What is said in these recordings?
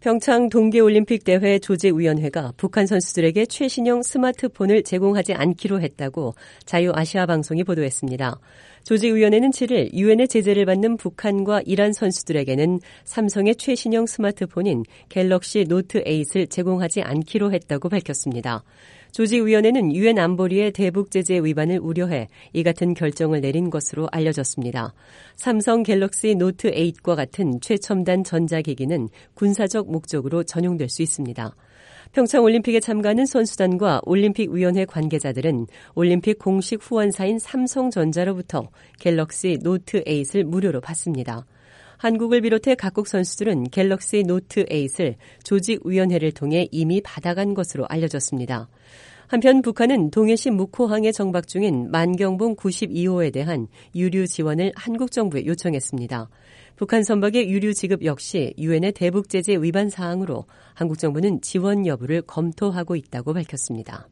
평창 동계올림픽 대회 조직위원회가 북한 선수들에게 최신형 스마트폰을 제공하지 않기로 했다고 자유아시아방송이 보도했습니다. 조직위원회는 7일 유엔의 제재를 받는 북한과 이란 선수들에게는 삼성의 최신형 스마트폰인 갤럭시 노트 8을 제공하지 않기로 했다고 밝혔습니다. 조직위원회는 유엔 안보리의 대북 제재 위반을 우려해 이 같은 결정을 내린 것으로 알려졌습니다. 삼성 갤럭시 노트 8과 같은 최첨단 전자기기는 군사적 목적으로 전용될 수 있습니다. 평창올림픽에 참가하는 선수단과 올림픽위원회 관계자들은 올림픽 공식 후원사인 삼성전자로부터 갤럭시 노트 8을 무료로 받습니다. 한국을 비롯해 각국 선수들은 갤럭시 노트 8을 조직위원회를 통해 이미 받아간 것으로 알려졌습니다. 한편 북한은 동해시 묵호항에 정박 중인 만경봉 92호에 대한 유류 지원을 한국 정부에 요청했습니다. 북한 선박의 유류 지급 역시 유엔의 대북 제재 위반 사항으로 한국 정부는 지원 여부를 검토하고 있다고 밝혔습니다.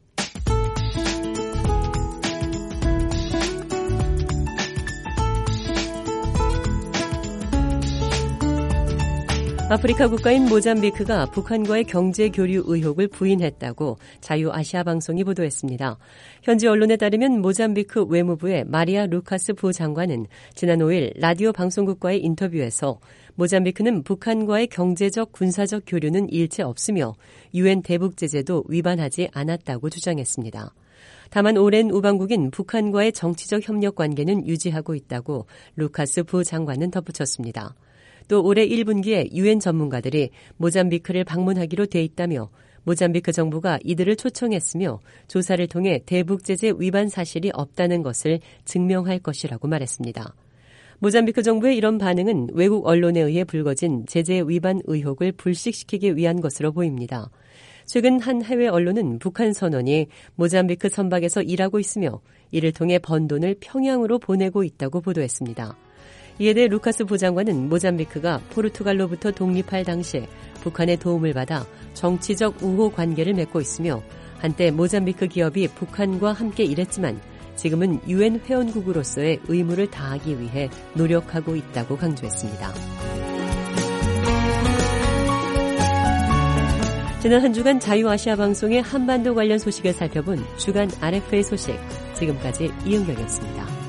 아프리카 국가인 모잠비크가 북한과의 경제 교류 의혹을 부인했다고 자유아시아방송이 보도했습니다. 현지 언론에 따르면 모잠비크 외무부의 마리아 루카스 부장관은 지난 5일 라디오 방송국과의 인터뷰에서 모잠비크는 북한과의 경제적 군사적 교류는 일체 없으며 유엔 대북 제재도 위반하지 않았다고 주장했습니다. 다만 오랜 우방국인 북한과의 정치적 협력 관계는 유지하고 있다고 루카스 부장관은 덧붙였습니다. 또 올해 1분기에 유엔 전문가들이 모잠비크를 방문하기로 돼 있다며 모잠비크 정부가 이들을 초청했으며 조사를 통해 대북 제재 위반 사실이 없다는 것을 증명할 것이라고 말했습니다. 모잠비크 정부의 이런 반응은 외국 언론에 의해 불거진 제재 위반 의혹을 불식시키기 위한 것으로 보입니다. 최근 한 해외 언론은 북한 선원이 모잠비크 선박에서 일하고 있으며 이를 통해 번 돈을 평양으로 보내고 있다고 보도했습니다. 이에 대해 루카스 부장관은 모잠비크가 포르투갈로부터 독립할 당시에 북한의 도움을 받아 정치적 우호 관계를 맺고 있으며 한때 모잠비크 기업이 북한과 함께 일했지만 지금은 유엔 회원국으로서의 의무를 다하기 위해 노력하고 있다고 강조했습니다. 지난 한 주간 자유아시아 방송의 한반도 관련 소식을 살펴본 주간 RFA 소식, 지금까지 이은경이었습니다.